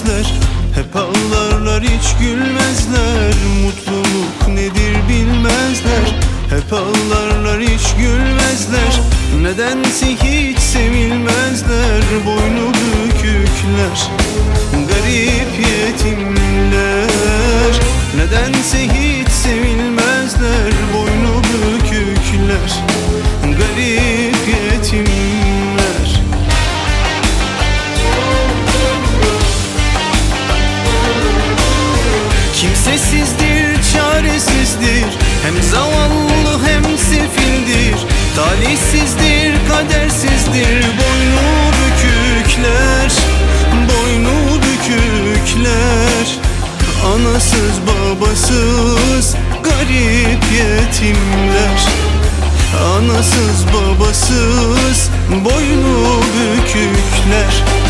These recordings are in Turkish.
bilmezler. Hep ağlarlar hiç gülmezler. Mutluluk nedir bilmezler. Hep ağlarlar hiç gülmezler. Nedense hiç sevilmezler. Boynu bükükler, garip yetimler. Nedense hiç sevilmezler. Boynu bükükler, garip yetimler. Kimsesizdir, çaresizdir, hem zavallı hem sefildir. Talihsizdir, kadersizdir, boynu bükükler, boynu bükükler. Anasız babasız garip yetimler. Anasız babasız boynu bükükler.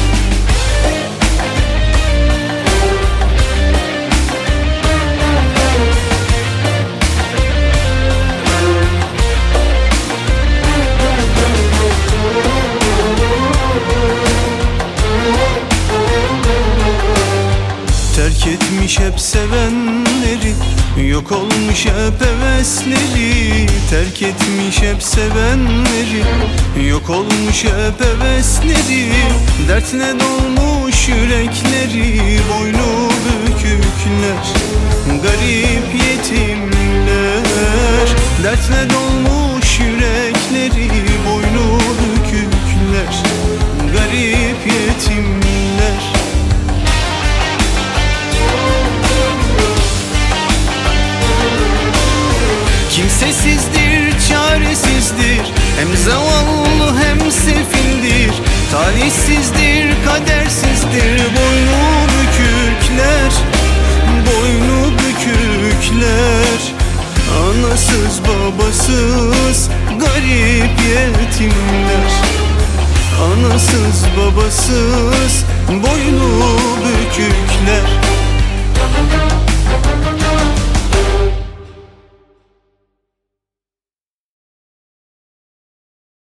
Terk etmiş hep sevenleri, yok olmuş hep hevesleri. Terk etmiş hep sevenleri, yok olmuş hep hevesleri. Dertle dolmuş yürekleri, boynu bükükler, garip yetimler. Dertle dolmuş yürekleri, boynu bükükler, garip yetimler. Kimsesizdir, çaresizdir, hem zavallı hem sefildir. Talihsizdir, kadersizdir, boynu bükükler, boynu bükükler. Anasız babasız garip yetimler. Anasız babasız boynu bükükler.